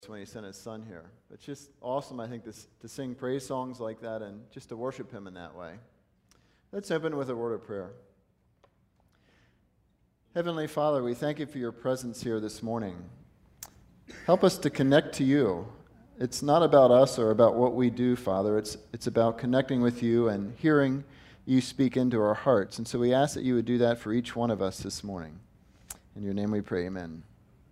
when he sent his son here. It's just awesome, I think, to sing praise songs like that and just to worship him in that way. Let's open with a word of prayer. Heavenly Father, we thank you for your presence here this morning. Help us to connect to you. It's not about us or about what we do, Father. It's about connecting with you and hearing you speak into our hearts. And so we ask that you would do that for each one of us this morning. In your name we pray, amen.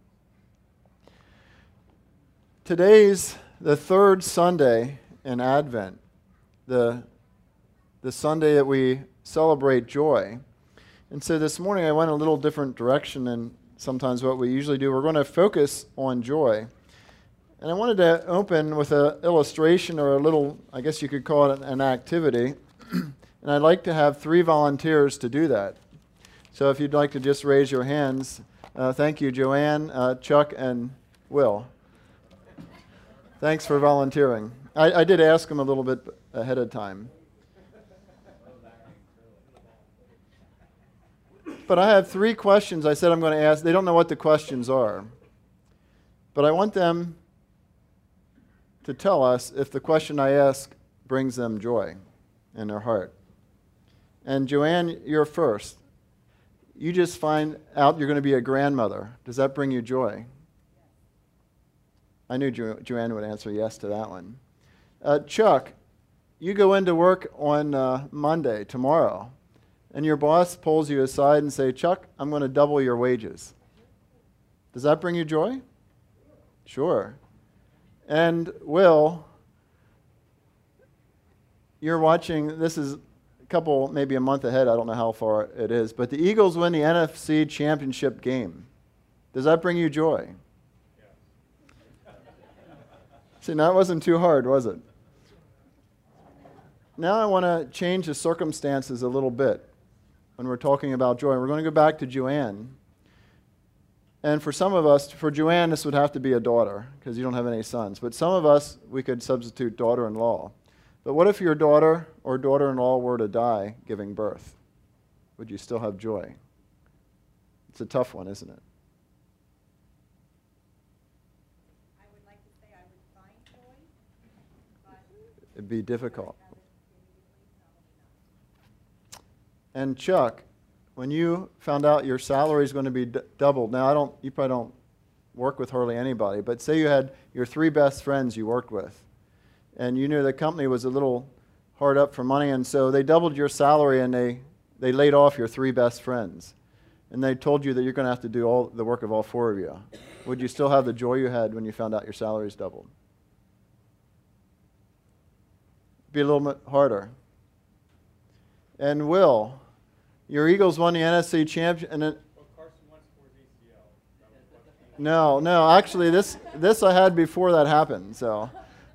Today's the third Sunday in Advent, the Sunday that we celebrate joy. And so this morning I went a little different direction than sometimes what we usually do. We're going to focus on joy. And I wanted to open with an illustration or a little, I guess you could call it an activity. And I'd like to have 3 volunteers to do that. So if you'd like to just raise your hands. Thank you, Joanne, Chuck, and Will. Thanks for volunteering. I did ask them a little bit ahead of time. But I have 3 questions I said I'm going to ask. They don't know what the questions are. But I want them to tell us if the question I ask brings them joy in their heart. And Joanne, you're first. You just find out you're going to be a grandmother. Does that bring you joy? I knew Joanne would answer yes to that one. Chuck, you go into work on Monday, tomorrow, and your boss pulls you aside and say, Chuck, I'm going to double your wages. Does that bring you joy? Sure. And Will, you're watching, this is a couple, maybe a month ahead, I don't know how far it is, but the Eagles win the NFC championship game. Does that bring you joy? See, that wasn't too hard, was it? Now I want to change the circumstances a little bit when we're talking about joy. We're going to go back to Joanne. And for some of us, for Joanne, this would have to be a daughter because you don't have any sons. But some of us, we could substitute daughter-in-law. But what if your daughter or daughter-in-law were to die giving birth? Would you still have joy? It's a tough one, isn't it? It'd be difficult. And Chuck, when you found out your salary is going to be doubled, now you probably don't work with hardly anybody, but say you had your 3 best friends you worked with, and you knew the company was a little hard up for money, and so they doubled your salary and they laid off your 3 best friends, and they told you that you're going to have to do all the work of all 4 of you. Would you still have the joy you had when you found out your salary is doubled? Be a little bit harder. And Will, your Eagles won the NFC championship. And Carson Wentz tore ACL. No. Actually, this I had before that happened. So,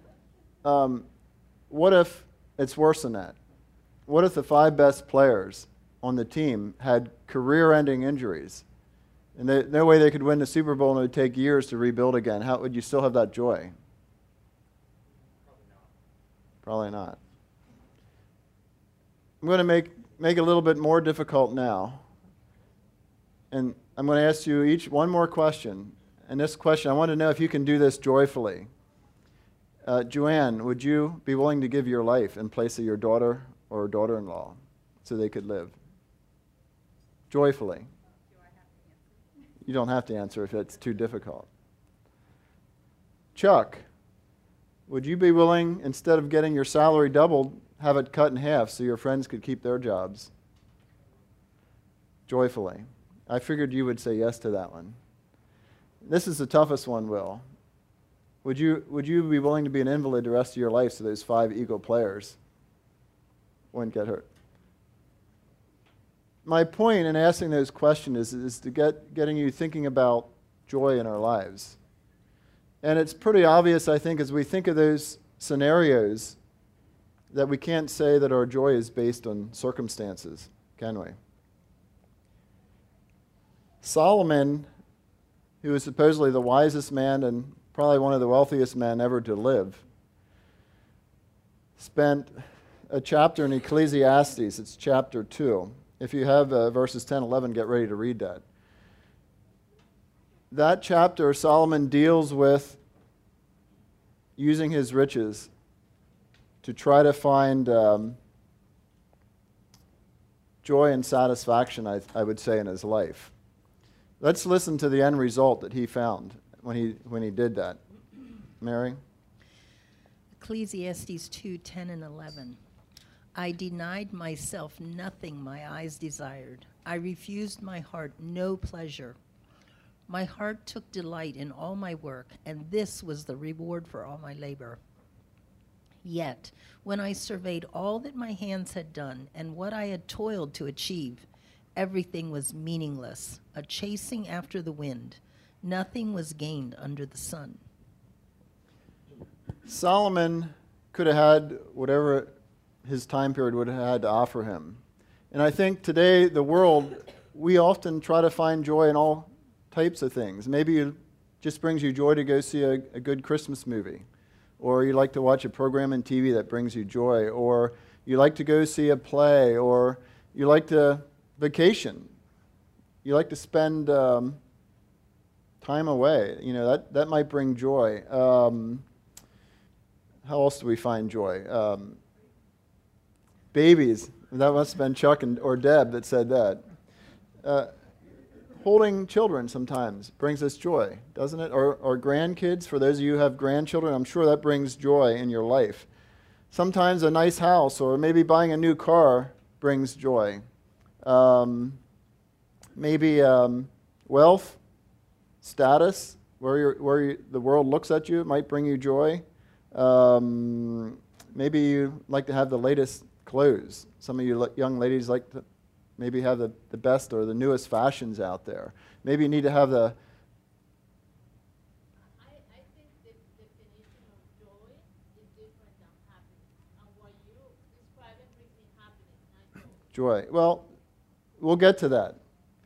what if it's worse than that? What if the 5 best players on the team had career-ending injuries, and no way they could win the Super Bowl, and it would take years to rebuild again? How would you still have that joy? Probably not. I'm going to make it a little bit more difficult now. And I'm going to ask you each one more question. And this question, I want to know if you can do this joyfully. Joanne, would you be willing to give your life in place of your daughter or daughter-in-law so they could live? Joyfully. Do I have to answer? You don't have to answer if it's too difficult. Chuck, would you be willing, instead of getting your salary doubled, have it cut in half so your friends could keep their jobs? Joyfully. I figured you would say yes to that one. This is the toughest one, Will. Would you be willing to be an invalid the rest of your life so those 5 Eagle players wouldn't get hurt? My point in asking those questions is to getting you thinking about joy in our lives. And it's pretty obvious, I think, as we think of those scenarios, that we can't say that our joy is based on circumstances, can we? Solomon, who was supposedly the wisest man and probably one of the wealthiest men ever to live, spent a chapter in Ecclesiastes. It's chapter 2. If you have verses 10, 11, get ready to read that. that chapter, Solomon deals with using his riches to try to find joy and satisfaction, I would say, in his life. Let's listen to the end result that he found when he did that. Mary? Ecclesiastes 2:10 and 11. I denied myself nothing my eyes desired. I refused my heart no pleasure. My heart took delight in all my work, and this was the reward for all my labor. Yet, when I surveyed all that my hands had done and what I had toiled to achieve, everything was meaningless, a chasing after the wind. Nothing was gained under the sun. Solomon could have had whatever his time period would have had to offer him. And I think today, the world, we often try to find joy in all types of things. Maybe it just brings you joy to go see a good Christmas movie. Or you like to watch a program on TV that brings you joy. Or you like to go see a play. Or you like to vacation. You like to spend time away. You know, that might bring joy. How else do we find joy? Babies. That must have been Chuck or Deb that said that. Holding children sometimes brings us joy, doesn't it? Or grandkids. For those of you who have grandchildren, I'm sure that brings joy in your life. Sometimes a nice house or maybe buying a new car brings joy. Maybe wealth, status, where the world looks at you, it might bring you joy. Maybe you like to have the latest clothes. Some of you young ladies like to maybe have the best or the newest fashions out there. Maybe you need to have the... I think the definition of joy is different than happiness. And what you describe it brings me happiness, not joy. Joy. Well, we'll get to that.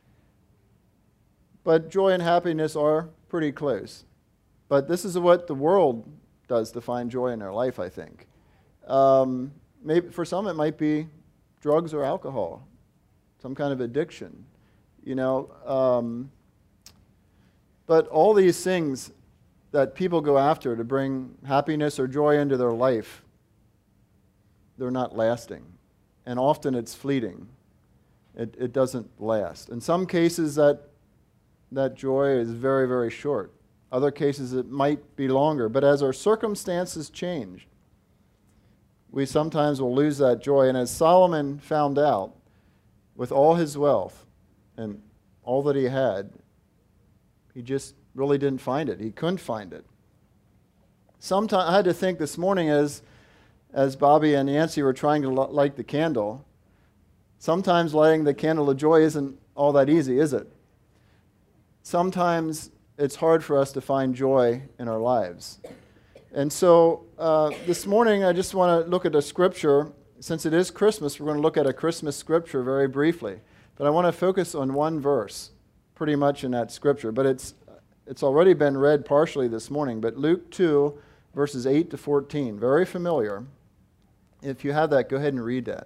But joy and happiness are pretty close. But this is what the world does to find joy in their life, I think. Maybe for some it might be drugs or alcohol, some kind of addiction, you know. But all these things that people go after to bring happiness or joy into their life, they're not lasting. And often it's fleeting. It doesn't last. In some cases that joy is very, very short. Other cases it might be longer. But as our circumstances change, we sometimes will lose that joy. And as Solomon found out, with all his wealth and all that he had, he just really didn't find it. He couldn't find it. Sometimes I had to think this morning as Bobby and Nancy were trying to light the candle, sometimes lighting the candle of joy isn't all that easy, is it? Sometimes it's hard for us to find joy in our lives. And so this morning I just want to look at a scripture. Since it is Christmas, we're going to look at a Christmas scripture very briefly. But I want to focus on one verse pretty much in that scripture. But it's already been read partially this morning. But Luke 2, verses 8 to 14, very familiar. If you have that, go ahead and read that.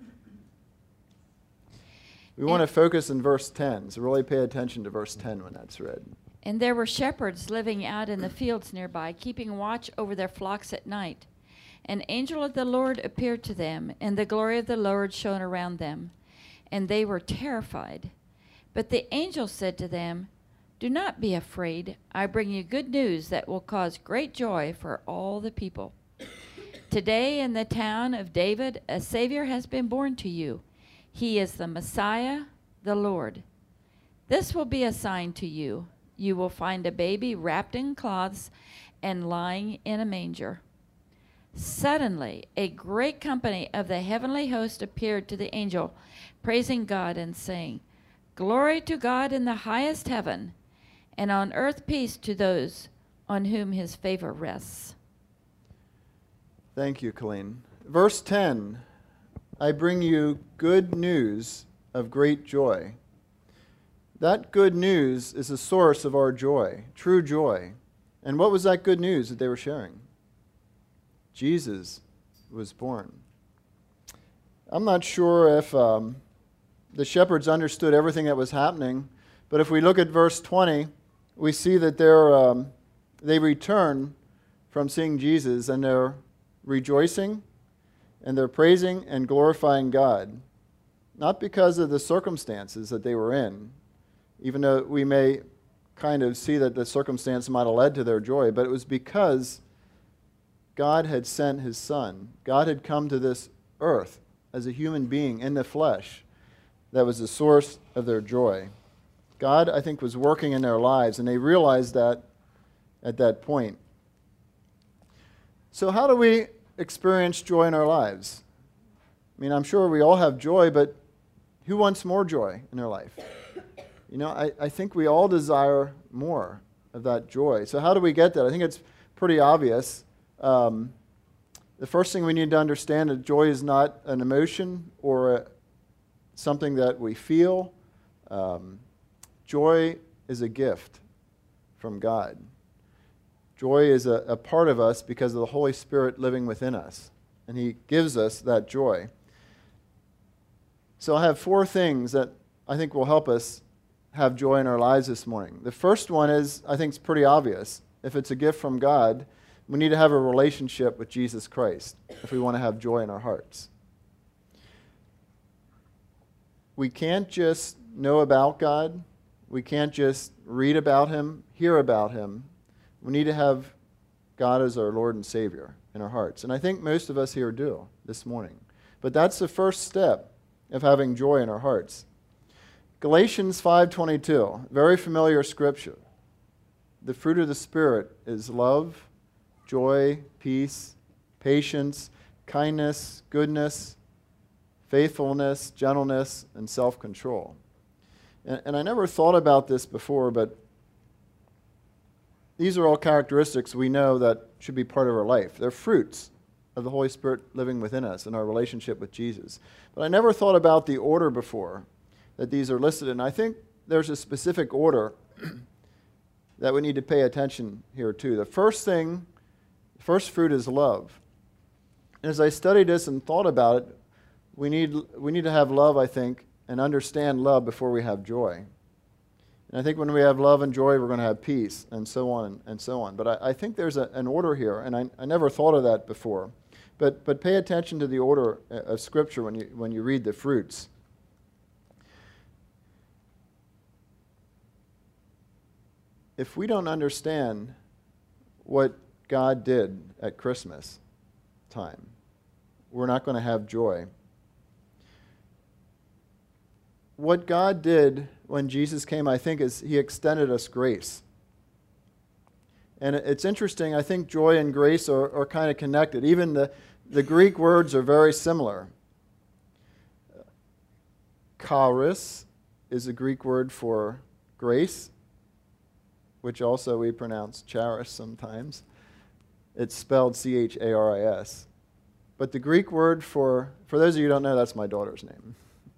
We want to focus in verse 10, so really pay attention to verse 10 when that's read. And there were shepherds living out in the fields nearby, keeping watch over their flocks at night. An angel of the Lord appeared to them, and the glory of the Lord shone around them, and they were terrified. But the angel said to them, "Do not be afraid. I bring you good news that will cause great joy for all the people. Today in the town of David, a Savior has been born to you. He is the Messiah, the Lord. This will be a sign to you. You will find a baby wrapped in cloths and lying in a manger." Suddenly, a great company of the heavenly host appeared to the angel, praising God and saying, "Glory to God in the highest heaven, and on earth peace to those on whom his favor rests." Thank you, Colleen. Verse 10, I bring you good news of great joy. That good news is the source of our joy, true joy. And what was that good news that they were sharing? Jesus was born. I'm not sure if the shepherds understood everything that was happening, but if we look at verse 20, we see that they return from seeing Jesus, and they're rejoicing and they're praising and glorifying God, not because of the circumstances that they were in, even though we may kind of see that the circumstance might have led to their joy, but it was because God had sent his Son. God had come to this earth as a human being in the flesh that was the source of their joy. God, I think, was working in their lives, and they realized that at that point. So how do we experience joy in our lives? I mean, I'm sure we all have joy, but who wants more joy in their life? You know, I think we all desire more of that joy. So how do we get that? I think it's pretty obvious. The first thing we need to understand is joy is not an emotion or something that we feel. Joy is a gift from God. Joy is a part of us because of the Holy Spirit living within us, and he gives us that joy. So I have 4 things that I think will help us have joy in our lives this morning. The first one is, I think it's pretty obvious. If it's a gift from God, we need to have a relationship with Jesus Christ if we want to have joy in our hearts. We can't just know about God. We can't just read about him, hear about him. We need to have God as our Lord and Savior in our hearts. And I think most of us here do this morning. But that's the first step of having joy in our hearts. Galatians 5:22, very familiar scripture. The fruit of the Spirit is love, joy, peace, patience, kindness, goodness, faithfulness, gentleness, and self-control. And I never thought about this before, but these are all characteristics we know that should be part of our life. They're fruits of the Holy Spirit living within us in our relationship with Jesus. But I never thought about the order before that these are listed in. I think there's a specific order that we need to pay attention here too. The first fruit is love. And as I studied this and thought about it, we need to have love, I think, and understand love before we have joy. And I think when we have love and joy, we're going to have peace, and so on and so on. But I think there's an order here, and I never thought of that before. But pay attention to the order of Scripture when you read the fruits. If we don't understand what God did at Christmas time, we're not going to have joy. What God did when Jesus came, I think, is he extended us grace. And it's interesting, I think joy and grace are kind of connected. Even the Greek words are very similar. Charis is a Greek word for grace, which also we pronounce charis sometimes. It's spelled Charis. But the Greek word for those of you who don't know, that's my daughter's name.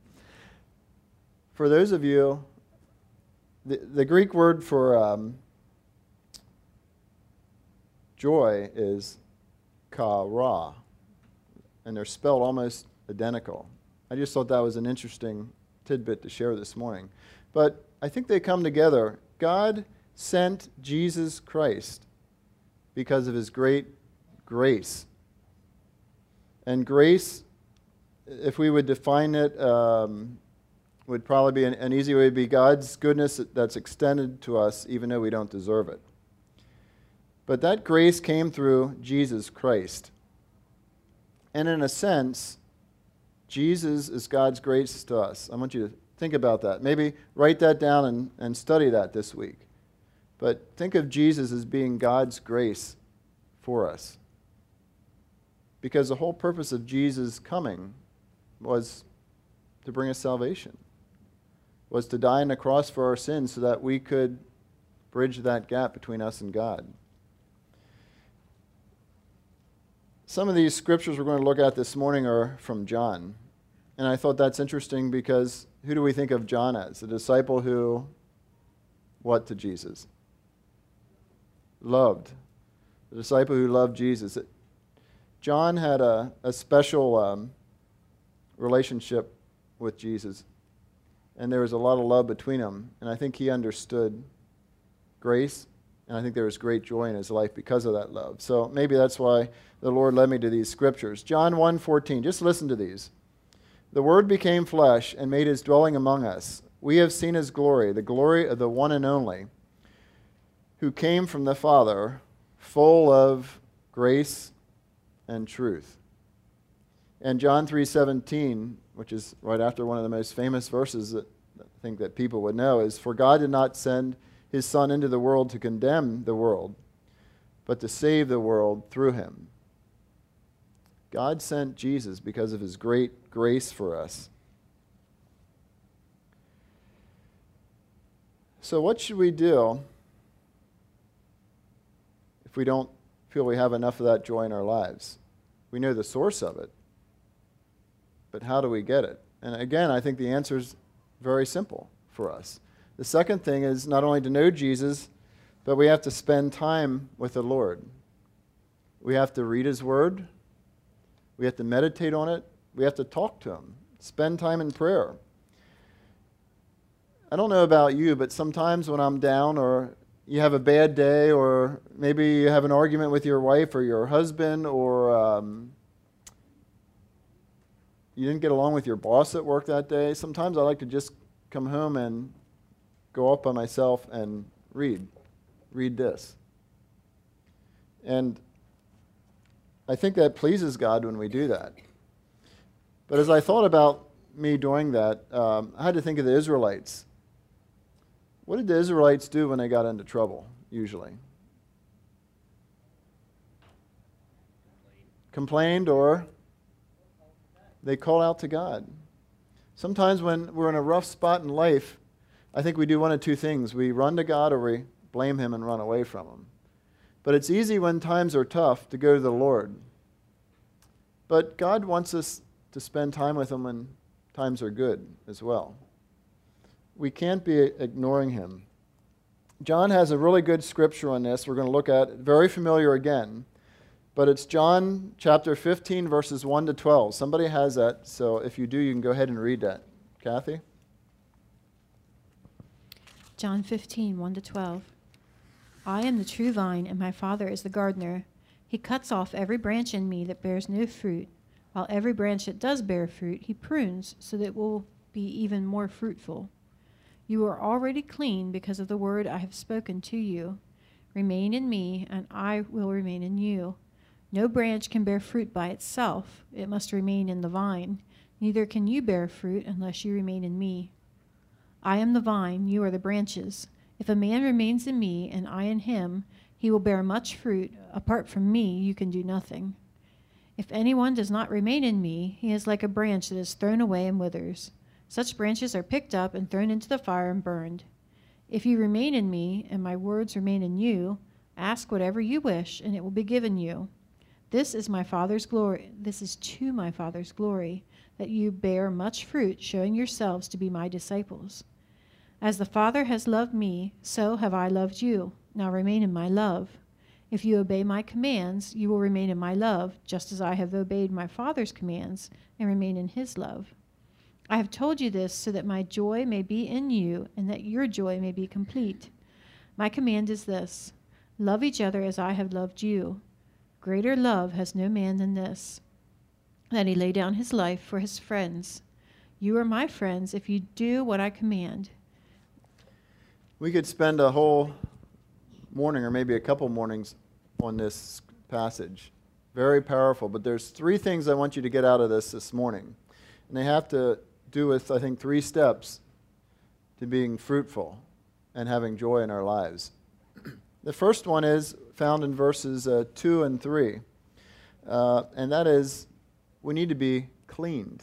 For those of you, the Greek word for joy is kara, and they're spelled almost identical. I just thought that was an interesting tidbit to share this morning. But I think they come together. God sent Jesus Christ because of his great grace. And grace, if we would define it, would probably be an easy way to be God's goodness that's extended to us even though we don't deserve it. But that grace came through Jesus Christ. And in a sense, Jesus is God's grace to us. I want you to think about that. Maybe write that down and study that this week. But think of Jesus as being God's grace for us. Because the whole purpose of Jesus coming was to bring us salvation, was to die on the cross for our sins so that we could bridge that gap between us and God. Some of these scriptures we're going to look at this morning are from John. And I thought that's interesting because who do we think of John as? A disciple who, what to Jesus? Loved. The disciple who loved Jesus. John had a special relationship with Jesus. And there was a lot of love between them. And I think he understood grace And I think there was great joy in his life because of that love. So maybe that's why the Lord led me to these scriptures. John 1:14, just listen to these. The Word became flesh and made his dwelling among us. We have seen his glory, the glory of the one and only, who came from the Father, full of grace and truth. And John 3:17, which is right after one of the most famous verses that I think that people would know, is, "For God did not send his Son into the world to condemn the world, but to save the world through him." God sent Jesus because of his great grace for us. So what should we do if we don't feel we have enough of that joy in our lives? We know the source of it, but how do we get it? And again, I think the answer is very simple for us. The second thing is not only to know Jesus, but we have to spend time with the Lord. We have to read his word. We have to meditate on it. We have to talk to him. Spend time in prayer. I don't know about you, but sometimes when I'm down or you have a bad day, or maybe you have an argument with your wife or your husband, or you didn't get along with your boss at work that day, sometimes I like to just come home and go up by myself and read this. And I think that pleases God when we do that. But as I thought about me doing that, I had to think of the Israelites. What did the Israelites do when they got into trouble, usually? Complained, or they called out to God. Sometimes when we're in a rough spot in life, I think we do one of two things. We run to God, or we blame him and run away from him. But it's easy when times are tough to go to the Lord. But God wants us to spend time with him when times are good as well. We can't be ignoring him. John has a really good scripture on this we're going to look at. Very familiar again. But it's John chapter 15, verses 1 to 12. Somebody has that, so if you do, you can go ahead and read that. Kathy? John 15, 1 to 12. I am the true vine, and my Father is the gardener. He cuts off every branch in me that bears no fruit, while every branch that does bear fruit he prunes so that it will be even more fruitful. You are already clean because of the word I have spoken to you. Remain in me, and I will remain in you. No branch can bear fruit by itself. It must remain in the vine. Neither can you bear fruit unless you remain in me. I am the vine, you are the branches. If a man remains in me, and I in him, he will bear much fruit. Apart from me, you can do nothing. If anyone does not remain in me, he is like a branch that is thrown away and withers. Such branches are picked up and thrown into the fire and burned. If you remain in me, and my words remain in you, ask whatever you wish, and it will be given you. This is my Father's glory. This is to my Father's glory, that you bear much fruit, showing yourselves to be my disciples. As the Father has loved me, so have I loved you. Now remain in my love. If you obey my commands, you will remain in my love, just as I have obeyed my Father's commands and remain in his love. I have told you this so that my joy may be in you and that your joy may be complete. My command is this: love each other as I have loved you. Greater love has no man than this, that he lay down his life for his friends. You are my friends if you do what I command. We could spend a whole morning or maybe a couple mornings on this passage. Very powerful, but there's three things I want you to get out of this morning. And they have to do with, I think, 3 steps to being fruitful and having joy in our lives. The first one is found in verses 2 and 3, and that is we need to be cleaned.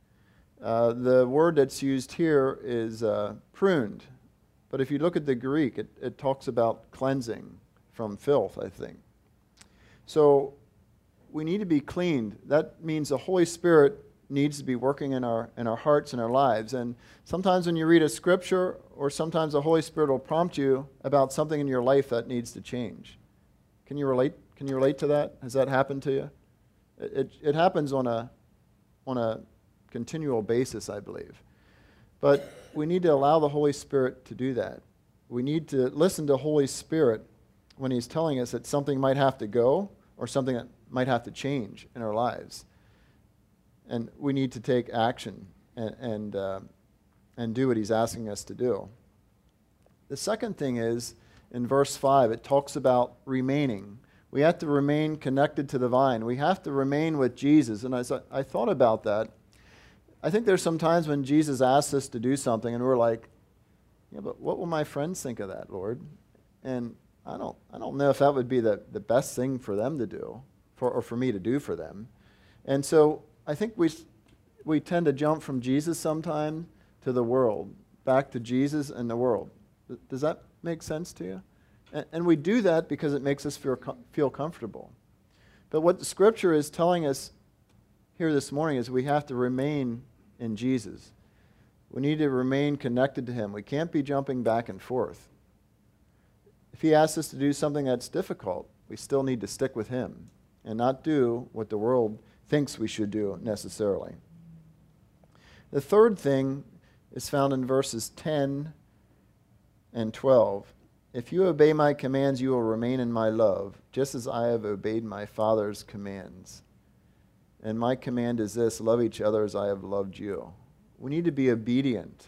The word that's used here is pruned, but if you look at the Greek, it talks about cleansing from filth, I think. So we need to be cleaned. That means the Holy Spirit needs to be working in our hearts and our lives. And sometimes when you read a scripture, or sometimes the Holy Spirit will prompt you about something in your life that needs to change. Can you relate? Can you relate to that? Has that happened to you? It happens on a continual basis, I believe. But we need to allow the Holy Spirit to do that. We need to listen to Holy Spirit when he's telling us that something might have to go or something that might have to change in our lives. And we need to take action and do what he's asking us to do. The second thing is, in verse 5, it talks about remaining. We have to remain connected to the vine. We have to remain with Jesus. And as I thought about that, I think there's some times when Jesus asks us to do something and we're like, yeah, but what will my friends think of that, Lord? And I don't know if that would be the best thing for them to do, or for me to do for them. And so I think we tend to jump from Jesus sometime to the world, back to Jesus and the world. Does that make sense to you? And we do that because it makes us feel comfortable. But what the Scripture is telling us here this morning is we have to remain in Jesus. We need to remain connected to him. We can't be jumping back and forth. If he asks us to do something that's difficult, we still need to stick with him and not do what the world thinks we should do necessarily. The third thing is found in verses 10 and 12. If you obey my commands, you will remain in my love, just as I have obeyed my Father's commands. And my command is this: love each other as I have loved you. We need to be obedient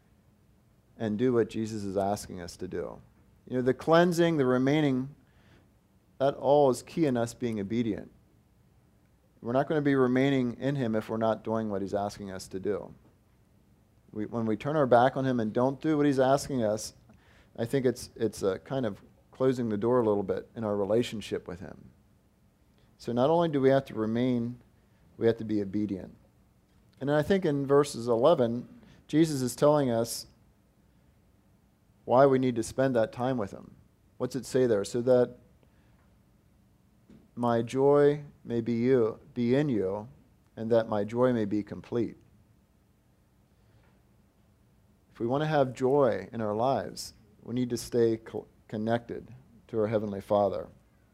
and do what Jesus is asking us to do. You know, the cleansing, the remaining, that all is key in us being obedient. We're not going to be remaining in him if we're not doing what he's asking us to do. When we turn our back on him and don't do what he's asking us, I think it's kind of closing the door a little bit in our relationship with him. So not only do we have to remain, we have to be obedient. And then I think in verses 11, Jesus is telling us why we need to spend that time with him. What's it say there? So that my joy may be in you, and that my joy may be complete. If we want to have joy in our lives, we need to stay connected to our Heavenly Father.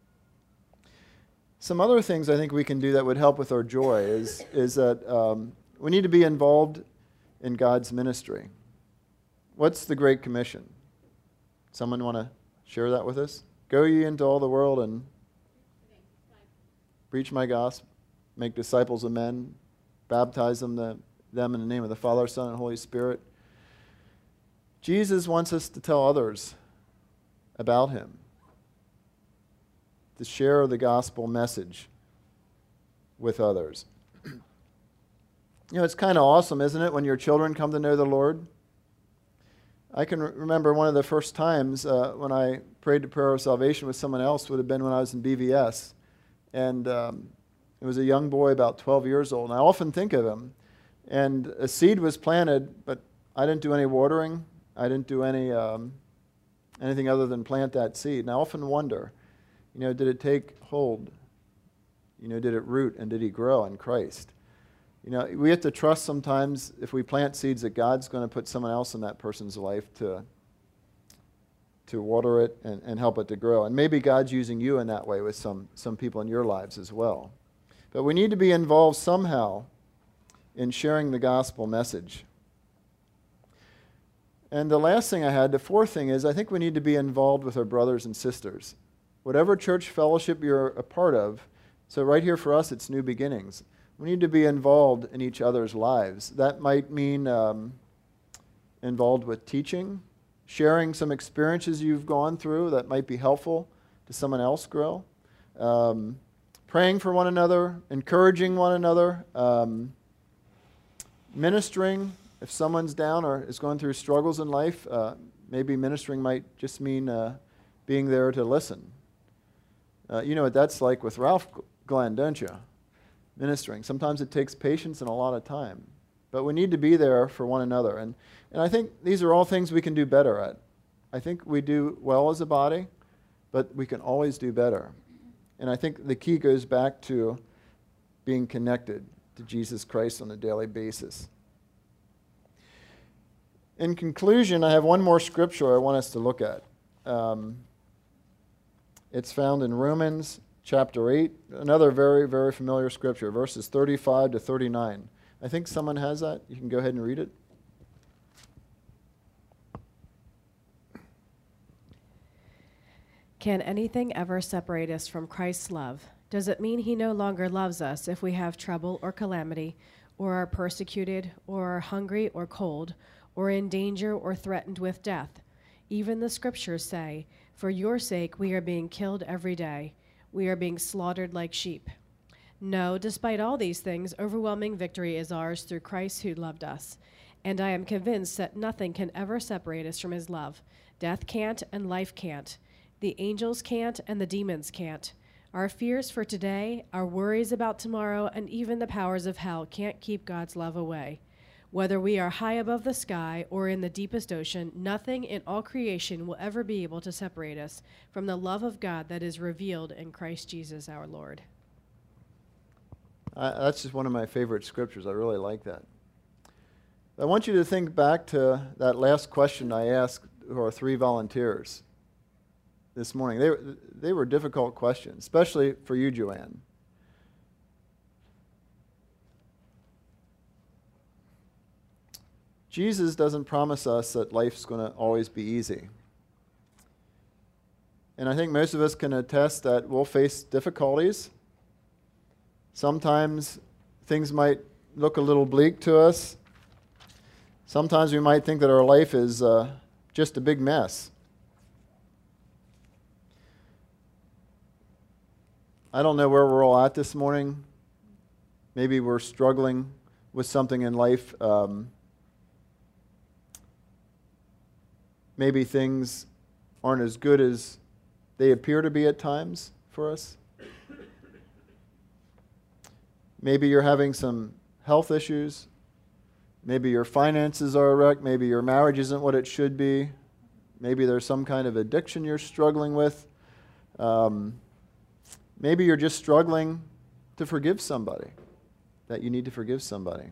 Some other things I think we can do that would help with our joy is that we need to be involved in God's ministry. What's the Great Commission? Someone want to share that with us? Go ye into all the world and preach my gospel, make disciples of men, baptize them in the name of the Father, Son, and Holy Spirit. Jesus wants us to tell others about him, to share the gospel message with others. You know, it's kind of awesome, isn't it, when your children come to know the Lord? I can remember one of the first times when I prayed the prayer of salvation with someone else would have been when I was in BVS. And it was a young boy about 12 years old. And I often think of him. And a seed was planted, but I didn't do any watering. I didn't do anything other than plant that seed. And I often wonder, you know, did it take hold? You know, did it root and did he grow in Christ? You know, we have to trust sometimes if we plant seeds that God's going to put someone else in that person's life to water it and help it to grow. And maybe God's using you in that way with some people in your lives as well. But we need to be involved somehow in sharing the gospel message. And the last thing I had, the fourth thing is I think we need to be involved with our brothers and sisters. Whatever church fellowship you're a part of, so right here for us it's New Beginnings. We need to be involved in each other's lives. That might mean involved with teaching, sharing some experiences you've gone through that might be helpful to someone else grow, praying for one another, encouraging one another, ministering. If someone's down or is going through struggles in life, maybe ministering might just mean being there to listen. You know what that's like with Ralph Glenn, don't you? Ministering. Sometimes it takes patience and a lot of time. But we need to be there for one another. And I think these are all things we can do better at. I think we do well as a body, but we can always do better. And I think the key goes back to being connected to Jesus Christ on a daily basis. In conclusion, I have one more scripture I want us to look at. It's found in Romans chapter 8, another very, very familiar scripture, verses 35 to 39. I think someone has that. You can go ahead and read it. Can anything ever separate us from Christ's love? Does it mean he no longer loves us if we have trouble or calamity, or are persecuted, or are hungry or cold, or in danger or threatened with death? Even the scriptures say, "For your sake we are being killed every day. We are being slaughtered like sheep." No, despite all these things, overwhelming victory is ours through Christ who loved us. And I am convinced that nothing can ever separate us from his love. Death can't and life can't. The angels can't and the demons can't. Our fears for today, our worries about tomorrow, and even the powers of hell can't keep God's love away. Whether we are high above the sky or in the deepest ocean, nothing in all creation will ever be able to separate us from the love of God that is revealed in Christ Jesus our Lord. That's just one of my favorite scriptures. I really like that. I want you to think back to that last question I asked our 3 volunteers this morning. They were difficult questions, especially for you, Joanne. Jesus doesn't promise us that life's going to always be easy. And I think most of us can attest that we'll face difficulties. Sometimes things might look a little bleak to us. Sometimes we might think that our life is just a big mess. I don't know where we're all at this morning. Maybe we're struggling with something in life. Maybe things aren't as good as they appear to be at times for us. Maybe you're having some health issues. Maybe your finances are a wreck. Maybe your marriage isn't what it should be. Maybe there's some kind of addiction you're struggling with. Maybe you're just struggling to forgive somebody, that you need to forgive somebody.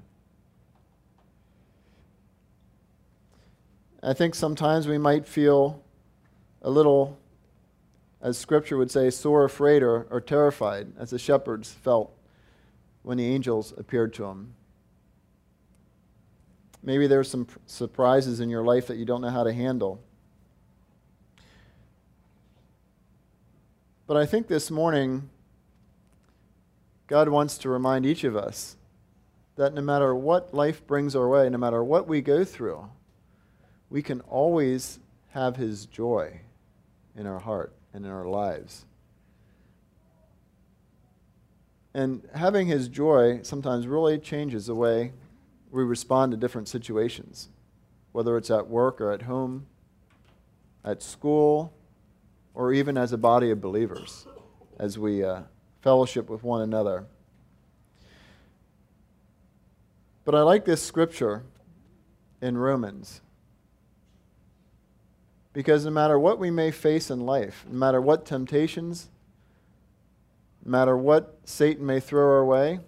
I think sometimes we might feel a little, as Scripture would say, sore afraid or terrified, as the shepherds felt when the angels appeared to them. Maybe there's some surprises in your life that you don't know how to handle. But I think this morning, God wants to remind each of us that no matter what life brings our way, no matter what we go through, we can always have His joy in our heart and in our lives. And having His joy sometimes really changes the way we respond to different situations, whether it's at work or at home, at school, or even as a body of believers, as we fellowship with one another. But I like this scripture in Romans, because no matter what we may face in life, no matter what temptations, no matter what Satan may throw our way,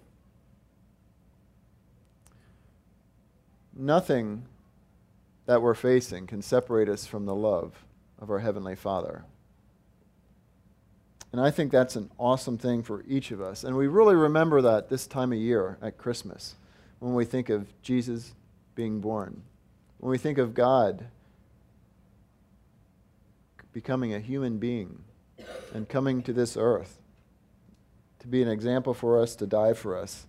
nothing that we're facing can separate us from the love of our Heavenly Father. And I think that's an awesome thing for each of us. And we really remember that this time of year at Christmas, when we think of Jesus being born, when we think of God becoming a human being and coming to this earth to be an example for us, to die for us.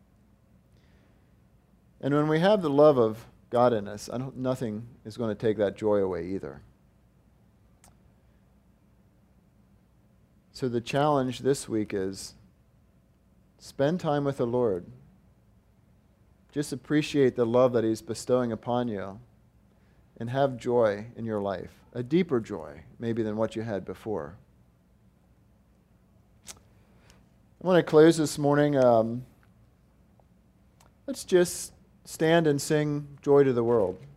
And when we have the love of God in us, nothing is going to take that joy away either. So the challenge this week is spend time with the Lord. Just appreciate the love that He's bestowing upon you and have joy in your life, a deeper joy maybe than what you had before. I want to close this morning. Let's just stand and sing Joy to the World.